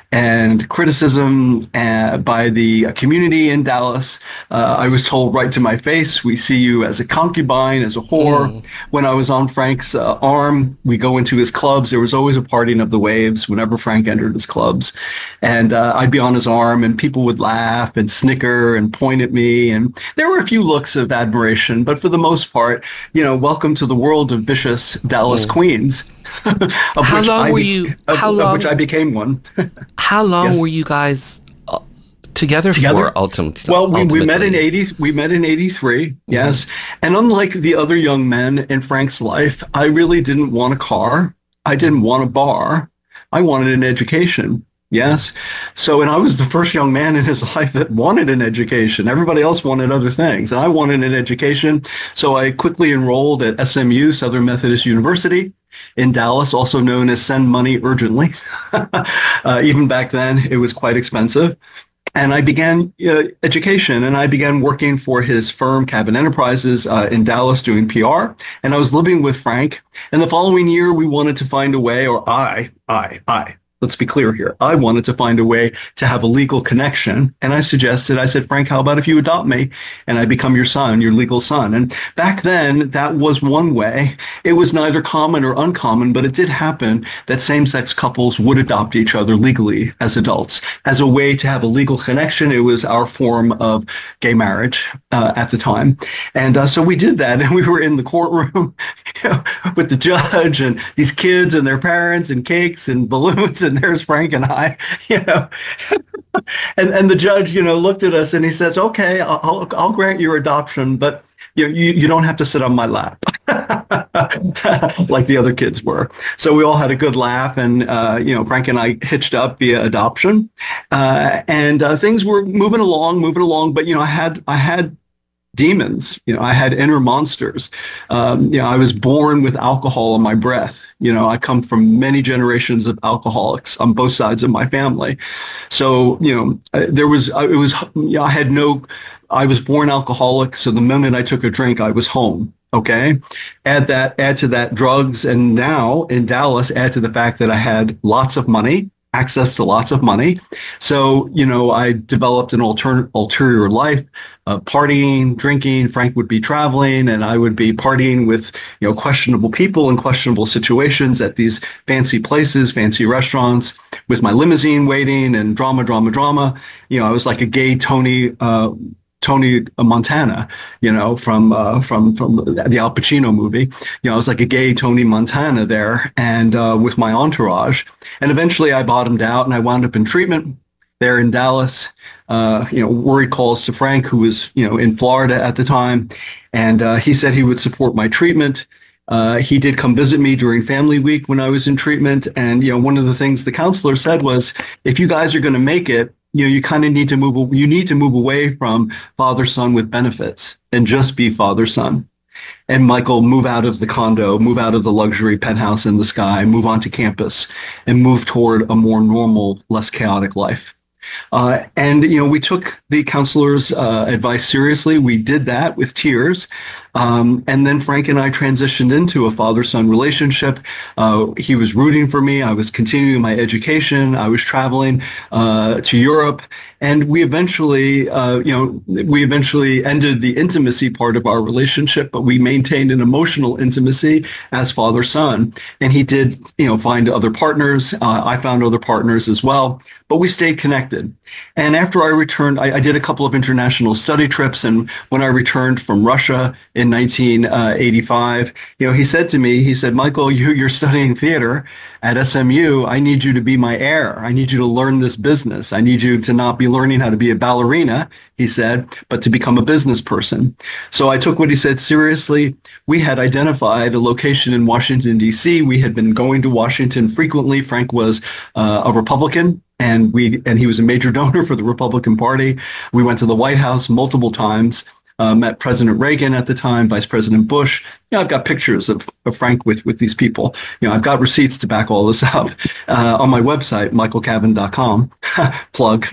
and criticism uh, by the community in Dallas. Uh, I was told right to my face, we see you as a concubine, as a whore. Mm. When I was on Frank's uh, arm, we go into his clubs. There was always a parting of the waves whenever Frank entered his clubs. And uh, I'd be on his arm and people would laugh and snicker and point at me. And there were a few looks of admiration, but for the most part, you know, welcome to the world of vicious Dallas mm. queens. of how which long I were be- you? Of, how of long? which I became one. How long Yes. were you guys uh, together, Together? for? Ultimately, Well, we, we met in ultimately? eighty. We met in eighty-three. Yes, and unlike the other young men in Frank's life, I really didn't want a car. I didn't want a bar. I wanted an education. Yes. So, and I was the first young man in his life that wanted an education. Everybody else wanted other things, and I wanted an education. So I quickly enrolled at S M U, Southern Methodist University, in Dallas, also known as Send Money Urgently. uh, even back then, it was quite expensive. And I began uh, education, and I began working for his firm, Cabot Enterprises, uh, in Dallas doing P R. And I was living with Frank. And the following year, we wanted to find a way, or I, I, I, let's be clear here. I wanted to find a way to have a legal connection. And I suggested, I said, Frank, how about if you adopt me and I become your son, your legal son? And back then, that was one way. It was neither common or uncommon, but it did happen that same-sex couples would adopt each other legally as adults. As a way to have a legal connection, it was our form of gay marriage uh, at the time. And uh, so we did that, and we were in the courtroom you know, with the judge and these kids and their parents and cakes and balloons and And there's Frank and I, you know, and and the judge, you know, looked at us and he says, "Okay, I'll I'll grant your adoption, but you you, you don't have to sit on my lap," like the other kids were. So we all had a good laugh, and uh, you know, Frank and I hitched up via adoption, uh, and uh, things were moving along, moving along. But you know, I had I had. demons, you know, I had inner monsters. Um, you know, I was born with alcohol in my breath. You know, I come from many generations of alcoholics on both sides of my family. So, you know, there was, it was, you know, I had no, I was born alcoholic. So the minute I took a drink, I was home. Okay. Add that, add to that drugs. And now in Dallas, add to the fact that I had lots of money, access to lots of money. So, you know, I developed an alter- ulterior life, uh, partying, drinking. Frank would be traveling and I would be partying with, you know, questionable people in questionable situations at these fancy places, fancy restaurants with my limousine waiting and drama, drama, drama. You know, I was like a gay Tony, uh, Tony Montana, you know, from uh, from from the Al Pacino movie. You know, I was like a gay Tony Montana there, and uh, with my entourage. And eventually, I bottomed out, and I wound up in treatment there in Dallas. Uh, you know, worried calls to Frank, who was you know in Florida at the time, and uh, he said he would support my treatment. Uh, he did come visit me during family week when I was in treatment, and you know, one of the things the counselor said was, if you guys are going to make it, you know, you kind of need to move, you need to move away from father-son with benefits and just be father-son. And Michael, move out of the condo, move out of the luxury penthouse in the sky, move onto campus and move toward a more normal, less chaotic life. Uh, and, you know, we took the counselor's uh, advice seriously. We did that with tears. Um, and then Frank and I transitioned into a father-son relationship. Uh, he was rooting for me. I was continuing my education. I was traveling uh, to Europe. And we eventually, uh, you know, we eventually ended the intimacy part of our relationship, but we maintained an emotional intimacy as father-son. And he did, you know, find other partners. Uh, I found other partners as well, but we stayed connected. And after I returned, I, I did a couple of international study trips. And when I returned from Russia in nineteen eighty-five, you know, he said to me, he said, Michael, you, you're studying theater at S M U. I need you to be my heir. I need you to learn this business. I need you to not be learning how to be a ballerina, he said, but to become a business person. So I took what he said seriously. We had identified a location in Washington, D C. We had been going to Washington frequently. Frank was uh, a Republican. And we and he was a major donor for the Republican Party. We went to the White House multiple times, uh, met President Reagan at the time, Vice President Bush. You know, I've got pictures of, of Frank with, with these people. You know, I've got receipts to back all this up uh, on my website, michael cavan dot com. Plug.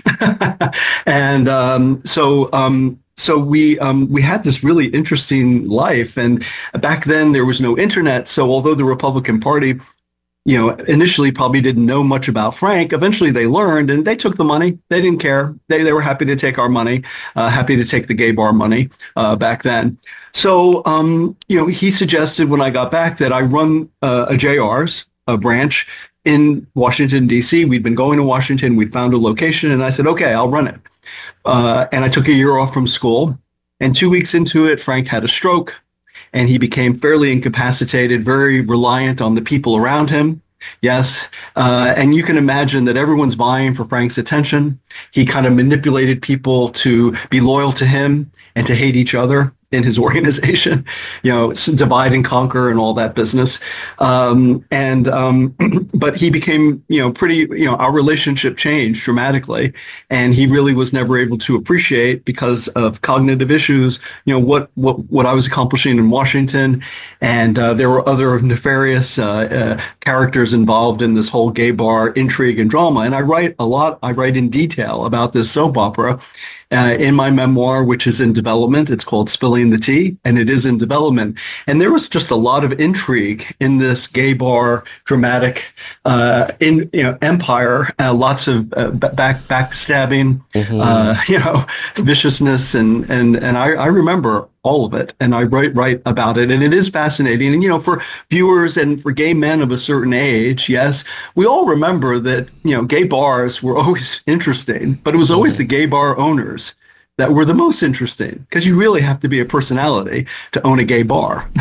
and um, so um, so we um, we had this really interesting life. And back then there was no internet. So although the Republican Party, you know, initially probably didn't know much about Frank, eventually they learned and they took the money. They didn't care. They they were happy to take our money, uh, happy to take the gay bar money uh, back then. So, um, you know, he suggested when I got back that I run uh, a J R's, a branch in Washington, D C. We'd been going to Washington. We'd found a location and I said, okay, I'll run it. Uh, and I took a year off from school. And two weeks into it, Frank had a stroke. And he became fairly incapacitated, very reliant on the people around him. Yes. Uh, and you can imagine that everyone's vying for Frank's attention. He kind of manipulated people to be loyal to him and to hate each other in his organization, you know, divide and conquer and all that business. Um, and, um, but he became, you know, pretty, you know, our relationship changed dramatically. And he really was never able to appreciate, because of cognitive issues, you know, what, what, what I was accomplishing in Washington. And uh, there were other nefarious uh, uh, characters involved in this whole gay bar intrigue and drama. And I write a lot, I write in detail about this soap opera. Uh, in my memoir, which is in development. It's called Spilling the Tea, and it is in development. And there was just a lot of intrigue in this gay bar dramatic uh, in you know empire. Uh, lots of uh, back backstabbing, mm-hmm. uh, you know, viciousness, and and and I, I remember all of it, and I write write about it, and it is fascinating. And you know, for viewers and for gay men of a certain age, yes, we all remember that you know gay bars were always interesting, but it was always mm-hmm. the gay bar owners that were the most interesting, because you really have to be a personality to own a gay bar.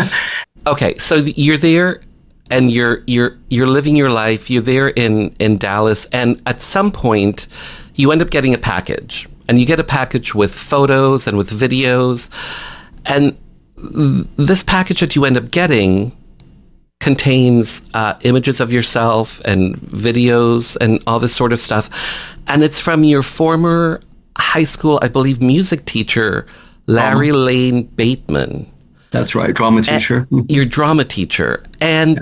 Okay, so you're there, and you're you're you're living your life. You're there in in Dallas, and at some point, you end up getting a package. And you get a package with photos and with videos. And th- this package that you end up getting contains uh, images of yourself and videos and all this sort of stuff. And it's from your former high school, I believe, music teacher, Larry um, Lane Bateman. That's right, drama teacher. And your drama teacher. And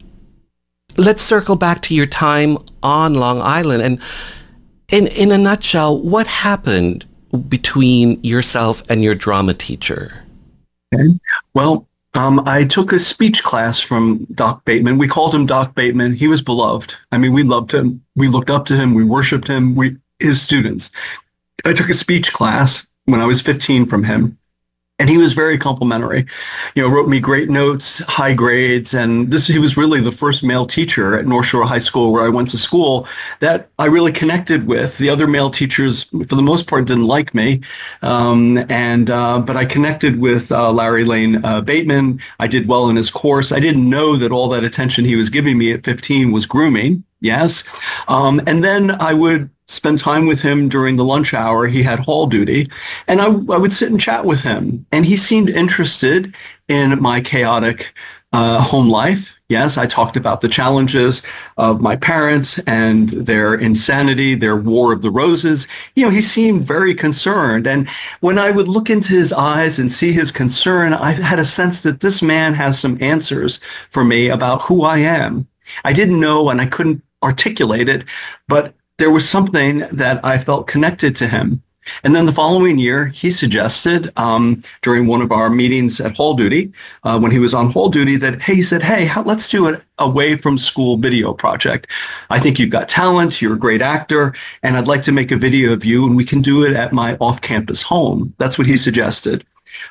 yeah. Let's circle back to your time on Long Island. And In in a nutshell, what happened between yourself and your drama teacher? Okay. Well, um, I took a speech class from Doc Bateman. We called him Doc Bateman. He was beloved. I mean, we loved him. We looked up to him. We worshipped him. We his students. I took a speech class when I was fifteen from him. And he was very complimentary, you know, wrote me great notes, high grades. And this, he was really the first male teacher at North Shore High School, where I went to school, that I really connected with. The other male teachers, for the most part, didn't like me. Um, and, uh, but I connected with uh, Larry Lane uh, Bateman. I did well in his course. I didn't know that all that attention he was giving me at fifteen was grooming. Yes. Um, and then I would spend time with him during the lunch hour. He had hall duty, and I, I would sit and chat with him. And he seemed interested in my chaotic uh, home life. Yes, I talked about the challenges of my parents and their insanity, their war of the roses. You know, he seemed very concerned. And when I would look into his eyes and see his concern, I had a sense that this man has some answers for me about who I am. I didn't know, and I couldn't articulate it, but there was something that I felt connected to him. And then the following year, he suggested um, during one of our meetings at Hall Duty, uh, when he was on Hall Duty, that, hey, he said, hey, how, let's do an away from school video project. I think you've got talent. You're a great actor. And I'd like to make a video of you, and we can do it at my off-campus home. That's what he suggested.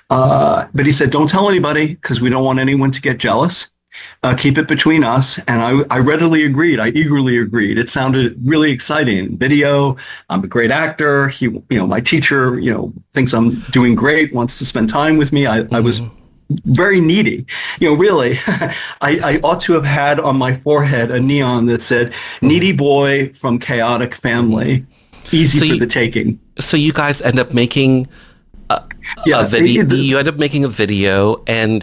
Uh, but he said, don't tell anybody because we don't want anyone to get jealous. Uh, keep it between us. And I, I readily agreed. I eagerly agreed. It sounded really exciting. Video. I'm a great actor. He, you know, my teacher, you know, thinks I'm doing great, wants to spend time with me. I, mm-hmm. I was very needy. You know, really, I, I ought to have had on my forehead a neon that said, needy boy from chaotic family, easy so for you, the taking. So you guys end up making a, yeah, a video. It, it, you end up making a video and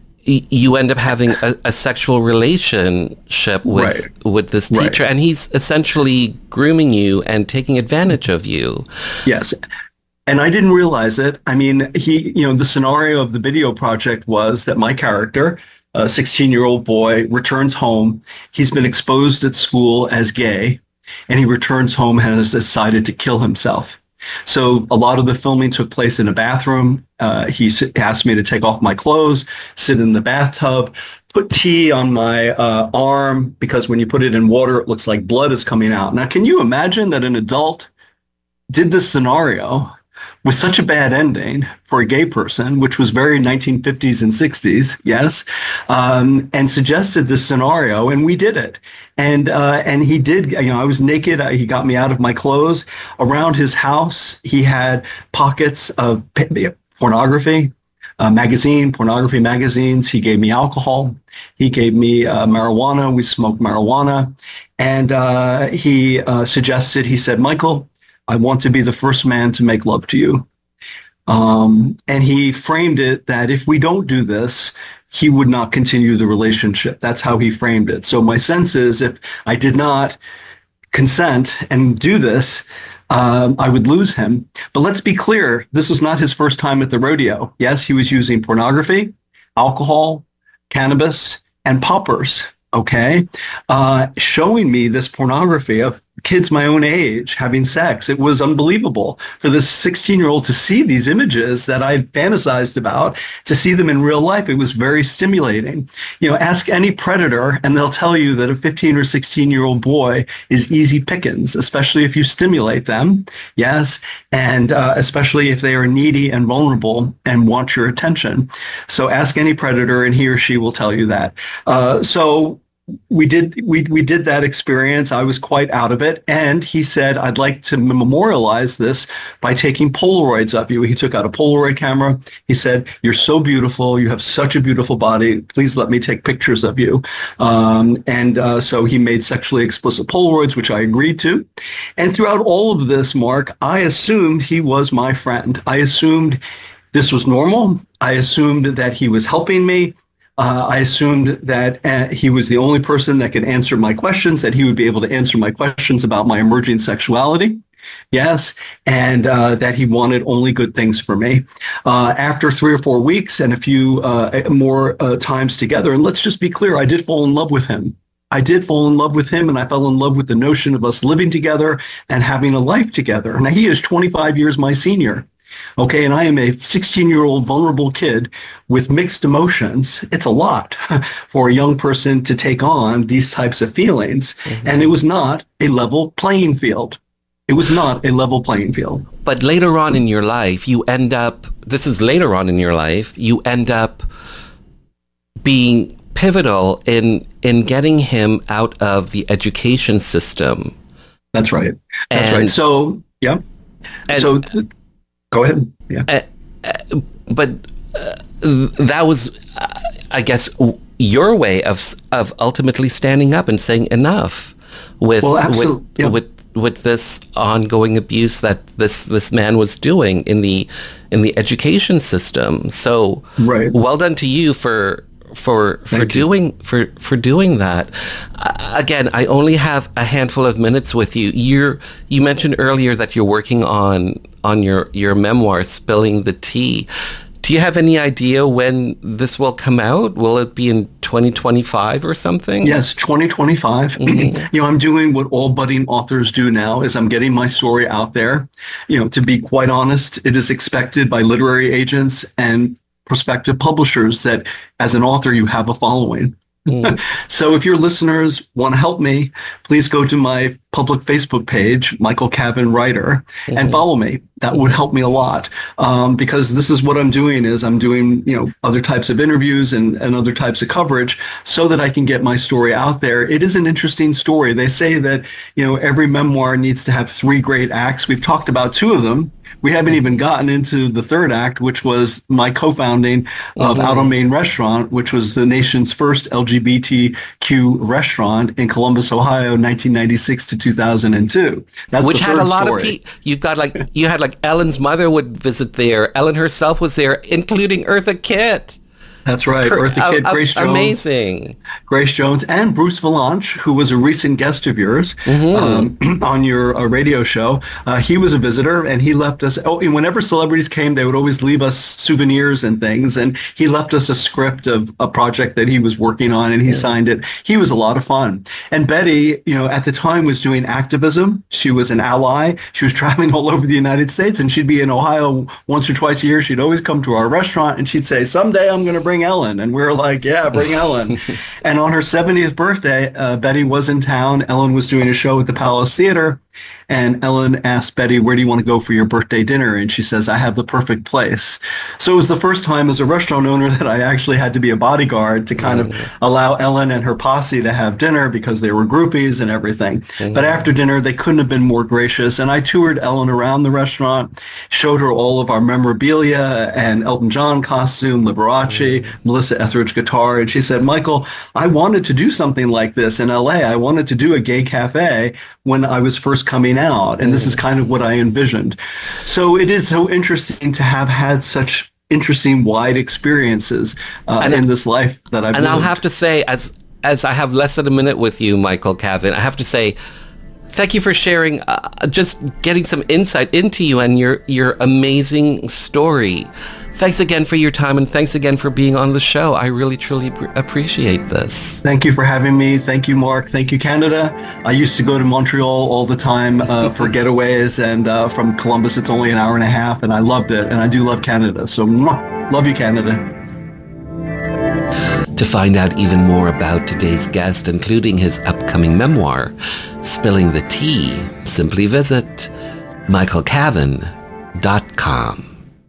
you end up having a, a sexual relationship with right. with this teacher, right. and he's essentially grooming you and taking advantage of you. Yes. And I didn't realize it. I mean, he, you know, the scenario of the video project was that my character, a sixteen-year-old boy, returns home. He's been exposed at school as gay, and he returns home and has decided to kill himself. So a lot of the filming took place in a bathroom. Uh, he asked me to take off my clothes, sit in the bathtub, put tea on my uh, arm, because when you put it in water, it looks like blood is coming out. Now, can you imagine that an adult did this scenario with such a bad ending for a gay person, which was very nineteen fifties and sixties, yes, um, and suggested this scenario, and we did it. And uh, and he did, you know, I was naked. Uh, he got me out of my clothes. Around his house, he had pockets of pornography, uh, magazine, pornography magazines. He gave me alcohol. He gave me uh, marijuana. We smoked marijuana. And uh, he uh, suggested, he said, Michael, I want to be the first man to make love to you. Um, and he framed it that if we don't do this, he would not continue the relationship. That's how he framed it. So my sense is if I did not consent and do this, um, I would lose him. But let's be clear, this was not his first time at the rodeo. Yes, he was using pornography, alcohol, cannabis, and poppers. Okay, uh, showing me this pornography of kids my own age having sex. It was unbelievable for this sixteen-year-old to see these images that I fantasized about, to see them in real life. It was very stimulating. You know, ask any predator and they'll tell you that a fifteen or sixteen-year-old boy is easy pickings, especially if you stimulate them. Yes, and uh, especially if they are needy and vulnerable and want your attention. So ask any predator and he or she will tell you that. Uh, so We did we we did that experience. I was quite out of it. And he said, I'd like to memorialize this by taking Polaroids of you. He took out a Polaroid camera. He said, you're so beautiful. You have such a beautiful body. Please let me take pictures of you. Um, and uh, so he made sexually explicit Polaroids, which I agreed to. And throughout all of this, Mark, I assumed he was my friend. I assumed this was normal. I assumed that he was helping me. Uh, I assumed that uh, he was the only person that could answer my questions, that he would be able to answer my questions about my emerging sexuality. Yes, and uh, that he wanted only good things for me. Uh, after three or four weeks and a few uh, more uh, times together, and let's just be clear, I did fall in love with him. I did fall in love with him, and I fell in love with the notion of us living together and having a life together. Now, he is twenty-five years my senior. Okay, and I am a sixteen-year-old vulnerable kid with mixed emotions. It's a lot for a young person to take on these types of feelings. Mm-hmm. And it was not a level playing field. It was not a level playing field. But later on in your life, you end up, this is later on in your life, you end up being pivotal in in getting him out of the education system. That's right. That's and, right. So, yeah. And, so... Th- Go ahead. Yeah. Uh, uh, but uh, that was, uh, I guess, your way of of ultimately standing up and saying enough with well, with, yeah. with with this ongoing abuse that this this man was doing in the in the education system. So, right. well done to you for for for Thank doing you. for for doing that. Uh, again, I only have a handful of minutes with you. You're you mentioned earlier that you're working on on your your memoir, Spilling the Tea. Do you have any idea when this will come out? Will it be in twenty twenty-five or something? Yes, twenty twenty-five. Mm-hmm. You know, I'm doing what all budding authors do now is I'm getting my story out there. You know, to be quite honest, it is expected by literary agents and prospective publishers that as an author, you have a following. Mm. So if your listeners want to help me, please go to my public Facebook page, Michael Cavan Writer, mm-hmm. and follow me. That would help me a lot um, because this is what I'm doing is I'm doing, you know, other types of interviews and, and other types of coverage so that I can get my story out there. It is an interesting story. They say that, you know, every memoir needs to have three great acts. We've talked about two of them. We haven't even gotten into the third act, which was my co-founding of mm-hmm. Out on Main Restaurant, which was the nation's first L G B T Q restaurant in Columbus, Ohio, nineteen ninety-six to two thousand two. That's which the had third a lot story. of people. You got like you had like Ellen's mother would visit there. Ellen herself was there, including Eartha Kitt. That's right. Cur- Eartha Kitt, uh, Grace uh, Jones. Amazing. Grace Jones and Bruce Valanche, who was a recent guest of yours mm-hmm. um, on your uh, radio show. Uh, he was a visitor, and he left us, oh, and whenever celebrities came, they would always leave us souvenirs and things, and he left us a script of a project that he was working on, and he yeah. signed it. He was a lot of fun. And Betty, you know, at the time was doing activism. She was an ally. She was traveling all over the United States, and she'd be in Ohio once or twice a year. She'd always come to our restaurant, and she'd say, someday I'm going to bring Ellen. And we were like, yeah, bring Ellen. And on her seventieth birthday, uh, Betty was in town. Ellen was doing a show at the Palace Theater. And Ellen asked Betty, where do you want to go for your birthday dinner? And she says, I have the perfect place. So it was the first time as a restaurant owner that I actually had to be a bodyguard to kind of allow Ellen and her posse to have dinner because they were groupies and everything. Mm-hmm. But after dinner, they couldn't have been more gracious. And I toured Ellen around the restaurant, showed her all of our memorabilia and Elton John costume, Liberace, mm-hmm. Melissa Etheridge guitar. And she said, Michael, I wanted to do something like this in L A. I wanted to do a gay cafe when I was first coming out. And this is kind of what I envisioned. So it is so interesting to have had such interesting, wide experiences uh, and, in this life that I've And lived. I'll have to say, as as I have less than a minute with you, Michael Cavan, I have to say, thank you for sharing, uh, just getting some insight into you and your, your amazing story. Thanks again for your time, and thanks again for being on the show. I really, truly pr- appreciate this. Thank you for having me. Thank you, Mark. Thank you, Canada. I used to go to Montreal all the time uh, for getaways, and uh, from Columbus, it's only an hour and a half, and I loved it, and I do love Canada. So, mwah, love you, Canada. To find out even more about today's guest, including his upcoming memoir, Spilling the Tea, simply visit michael cavan dot com.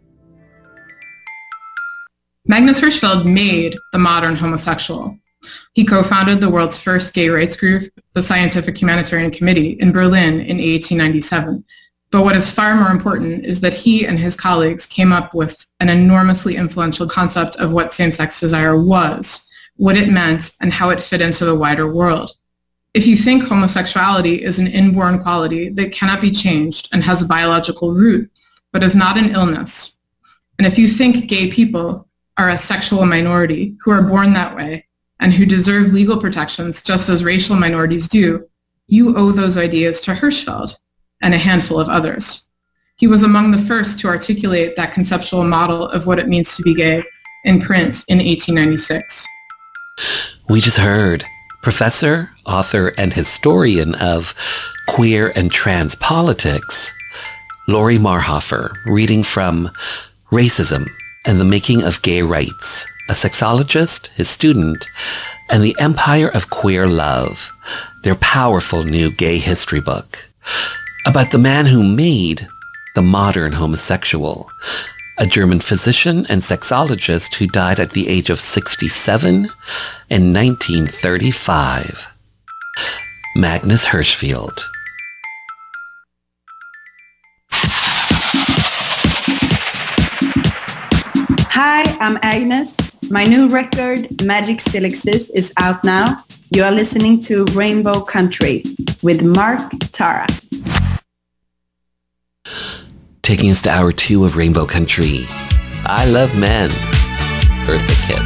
Magnus Hirschfeld made the modern homosexual. He co-founded the world's first gay rights group, the Scientific Humanitarian Committee, in Berlin in eighteen ninety-seven. But what is far more important is that he and his colleagues came up with an enormously influential concept of what same-sex desire was, what it meant, and how it fit into the wider world. If you think homosexuality is an inborn quality that cannot be changed and has a biological root, but is not an illness, and if you think gay people are a sexual minority who are born that way and who deserve legal protections just as racial minorities do, you owe those ideas to Hirschfeld and a handful of others. He was among the first to articulate that conceptual model of what it means to be gay in print in eighteen ninety-six. We just heard professor, author, and historian of queer and trans politics, Lori Marhofer, reading from Racism and the Making of Gay Rights, a sexologist, his student, and the Empire of Queer Love, their powerful new gay history book, about the man who made the modern homosexual, a German physician and sexologist who died at the age of sixty-seven in nineteen thirty-five. Magnus Hirschfeld. Hi, I'm Agnes. My new record, Magic Still Exists, is out now. You are listening to Rainbow Country with Mark Tara. Taking us to hour two of Rainbow Country, I Love Men, Eartha Kitt.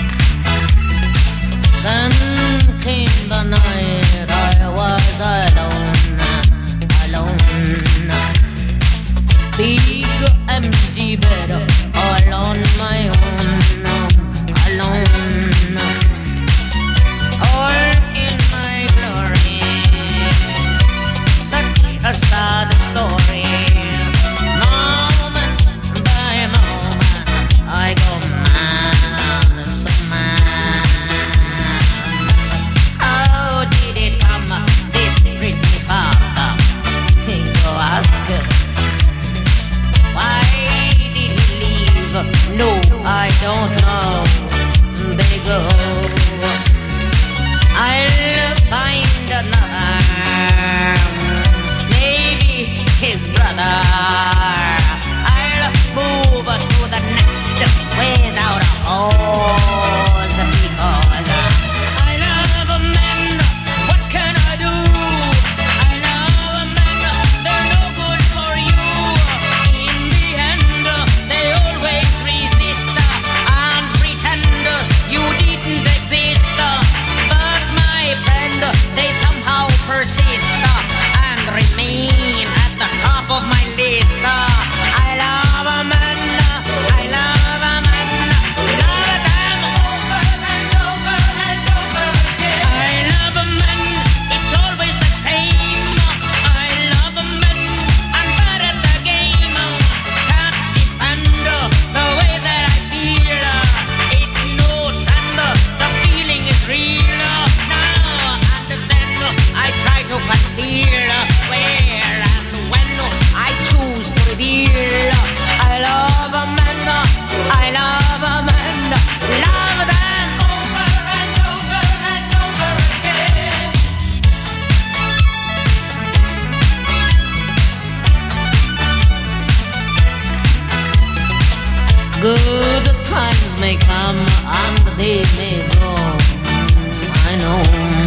Then came the night I was alone, alone. Big empty bed all on my and remain at the top of my list. I love a man, I love a man, love them over and over and over again. I love a man, it's always the same. I love a man, I'm bad at the game. Can't defend the way that I feel. It's no thunder, the feeling is real. Now and then I try to conceal where and when I choose to reveal. I love a man, I love a man, love them over and over and over again. Good times may come and they may go. I know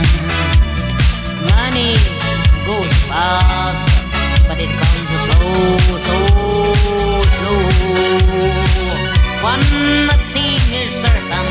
money goes fast, but it comes slow, so slow. One thing is certain,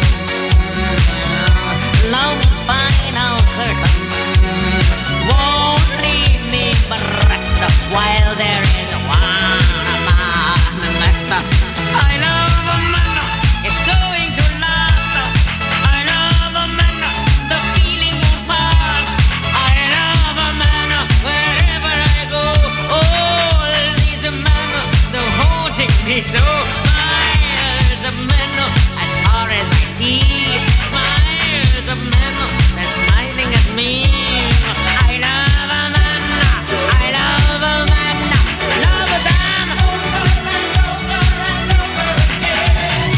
love's final curtain won't leave me bereft while there is one man left. I love a man, it's going to last. I love a man, the feeling won't pass. I love a man, wherever I go. All these men, they're haunting me so. Smiles of men, as far as I see. Smiles of men, they're smiling at me. I love a man, I love a man, love them over and over and over again.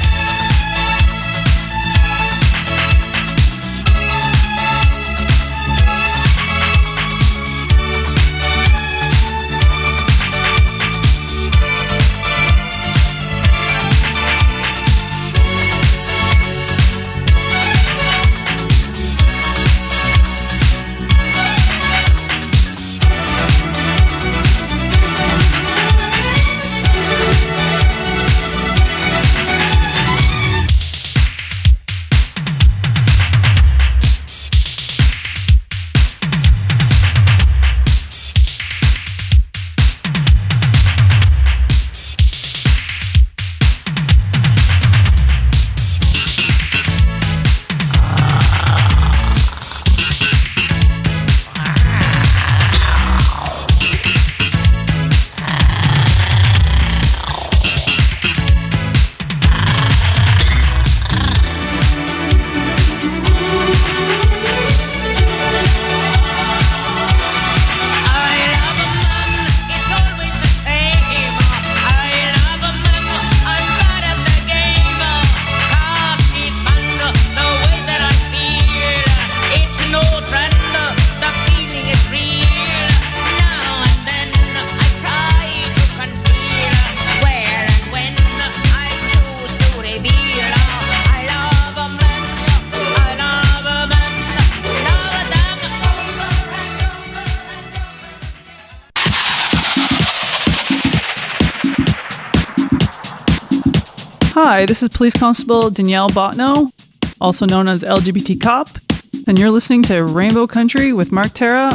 Hi, this is Police Constable Danielle Botno, also known as L G B T Cop, and you're listening to Rainbow Country with Mark Tara.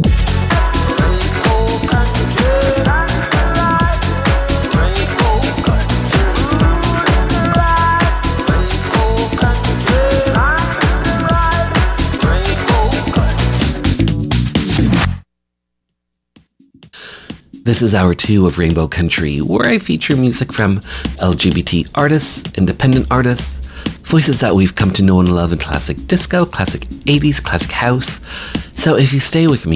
This is hour two of Rainbow Country, where I feature music from L G B T artists, independent artists, voices that we've come to know and love in classic disco, classic eighties, classic house. So if you stay with me,